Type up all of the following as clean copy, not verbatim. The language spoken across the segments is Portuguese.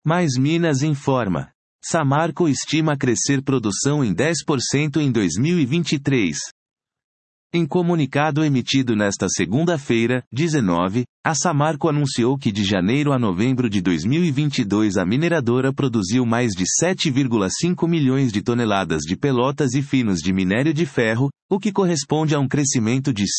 Mais Minas informa. Samarco estima crescer produção em 10% em 2023. Em comunicado emitido nesta segunda-feira, 19, a Samarco anunciou que de janeiro a novembro de 2022 a mineradora produziu mais de 7,5 milhões de toneladas de pelotas e finos de minério de ferro, o que corresponde a um crescimento de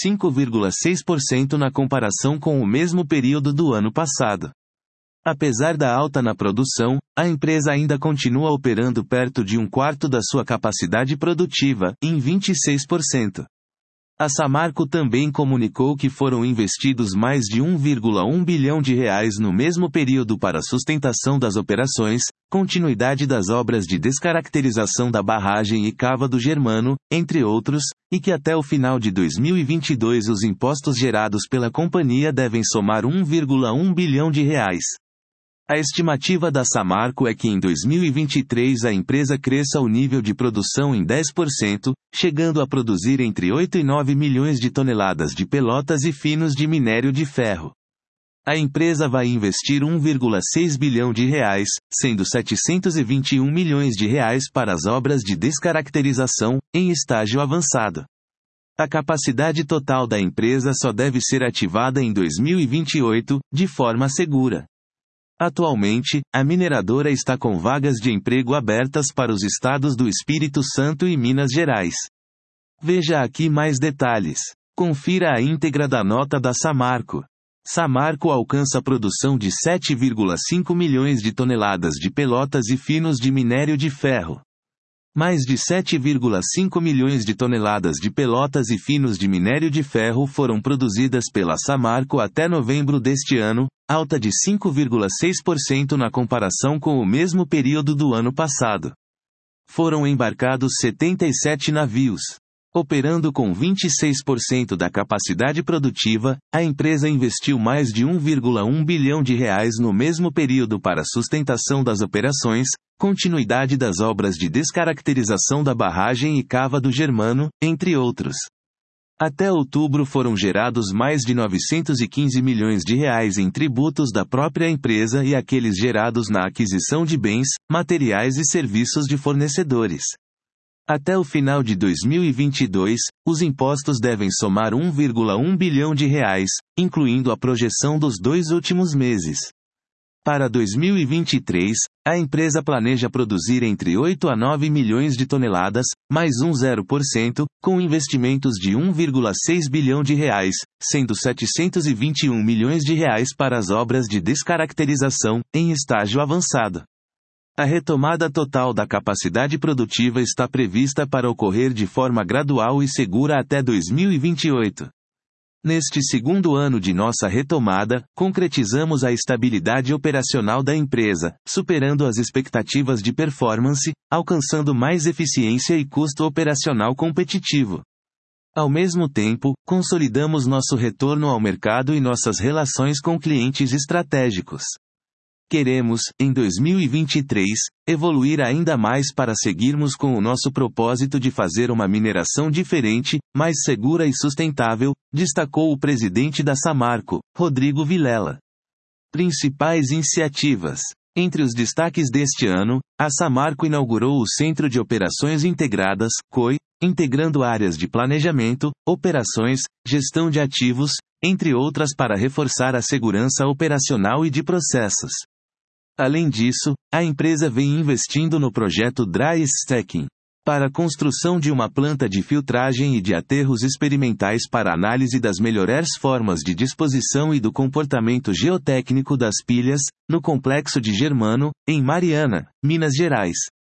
5,6% na comparação com o mesmo período do ano passado. Apesar da alta na produção, a empresa ainda continua operando perto de um quarto da sua capacidade produtiva, em 26%. A Samarco também comunicou que foram investidos mais de 1,1 bilhão de reais no mesmo período para a sustentação das operações, continuidade das obras de descaracterização da barragem e cava do Germano, entre outros, e que até o final de 2022 os impostos gerados pela companhia devem somar 1,1 bilhão de reais. A estimativa da Samarco é que em 2023 a empresa cresça o nível de produção em 10%, chegando a produzir entre 8 e 9 milhões de toneladas de pelotas e finos de minério de ferro. A empresa vai investir 1,6 bilhão de reais, sendo 721 milhões de reais para as obras de descaracterização, em estágio avançado. A capacidade total da empresa só deve ser ativada em 2028, de forma segura. Atualmente, a mineradora está com vagas de emprego abertas para os estados do Espírito Santo e Minas Gerais. Veja aqui mais detalhes. Confira a íntegra da nota da Samarco. Samarco alcança produção de 7,5 milhões de toneladas de pelotas e finos de minério de ferro. Mais de 7,5 milhões de toneladas de pelotas e finos de minério de ferro foram produzidas pela Samarco até novembro deste ano, alta de 5,6% na comparação com o mesmo período do ano passado. Foram embarcados 77 navios. Operando com 26% da capacidade produtiva, a empresa investiu mais de 1,1 bilhão de reais no mesmo período para a sustentação das operações, continuidade das obras de descaracterização da barragem e cava do Germano, entre outros. Até outubro foram gerados mais de 915 milhões de reais em tributos da própria empresa e aqueles gerados na aquisição de bens, materiais e serviços de fornecedores. Até o final de 2022, os impostos devem somar 1,1 bilhão de reais, incluindo a projeção dos 2 últimos meses. Para 2023, a empresa planeja produzir entre 8 a 9 milhões de toneladas, mais 0%, com investimentos de 1,6 bilhão de reais, sendo 721 milhões de reais para as obras de descaracterização, em estágio avançado. A retomada total da capacidade produtiva está prevista para ocorrer de forma gradual e segura até 2028. Neste segundo ano de nossa retomada, concretizamos a estabilidade operacional da empresa, superando as expectativas de performance, alcançando mais eficiência e custo operacional competitivo. Ao mesmo tempo, consolidamos nosso retorno ao mercado e nossas relações com clientes estratégicos. Queremos, em 2023, evoluir ainda mais para seguirmos com o nosso propósito de fazer uma mineração diferente, mais segura e sustentável, destacou o presidente da Samarco, Rodrigo Vilela. Principais iniciativas. Entre os destaques deste ano, a Samarco inaugurou o Centro de Operações Integradas, COI, integrando áreas de planejamento, operações, gestão de ativos, entre outras para reforçar a segurança operacional e de processos. Além disso, a empresa vem investindo no projeto Dry Stacking, para a construção de uma planta de filtragem e de aterros experimentais para análise das melhores formas de disposição e do comportamento geotécnico das pilhas, no complexo de Germano, em Mariana, Minas Gerais.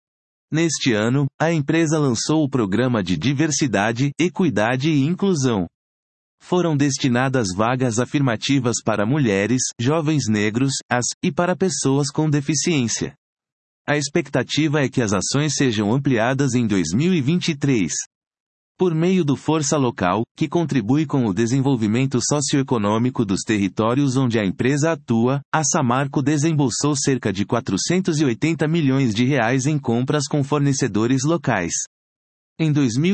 Neste ano, a empresa lançou o programa de Diversidade, Equidade e Inclusão. Foram destinadas vagas afirmativas para mulheres, jovens negros, e para pessoas com deficiência. A expectativa é que as ações sejam ampliadas em 2023. Por meio do Força Local, que contribui com o desenvolvimento socioeconômico dos territórios onde a empresa atua, a Samarco desembolsou cerca de 480 milhões de reais em compras com fornecedores locais. Em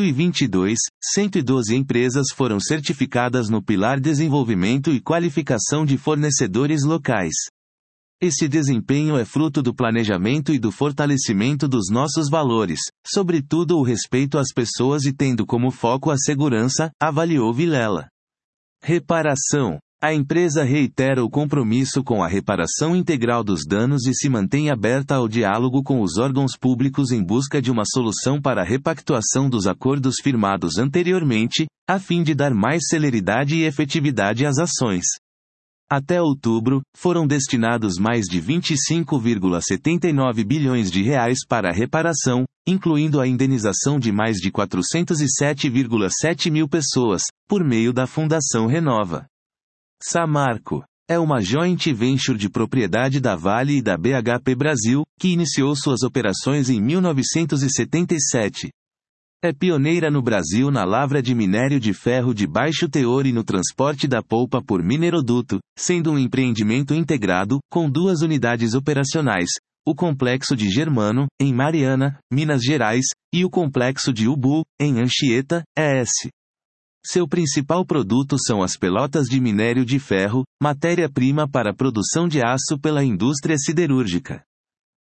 2022, 112 empresas foram certificadas no Pilar Desenvolvimento e Qualificação de Fornecedores Locais. Esse desempenho é fruto do planejamento e do fortalecimento dos nossos valores, sobretudo o respeito às pessoas e tendo como foco a segurança, avaliou Vilela. Reparação. A empresa reitera o compromisso com a reparação integral dos danos e se mantém aberta ao diálogo com os órgãos públicos em busca de uma solução para a repactuação dos acordos firmados anteriormente, a fim de dar mais celeridade e efetividade às ações. Até outubro, foram destinados mais de 25,79 bilhões de reais para a reparação, incluindo a indenização de mais de 407,7 mil pessoas, por meio da Fundação Renova. Samarco é uma joint venture de propriedade da Vale e da BHP Brasil, que iniciou suas operações em 1977. É pioneira no Brasil na lavra de minério de ferro de baixo teor e no transporte da polpa por mineroduto, sendo um empreendimento integrado, com 2 unidades operacionais, o Complexo de Germano, em Mariana, Minas Gerais, e o Complexo de Ubu, em Anchieta, ES. Seu principal produto são as pelotas de minério de ferro, matéria-prima para a produção de aço pela indústria siderúrgica.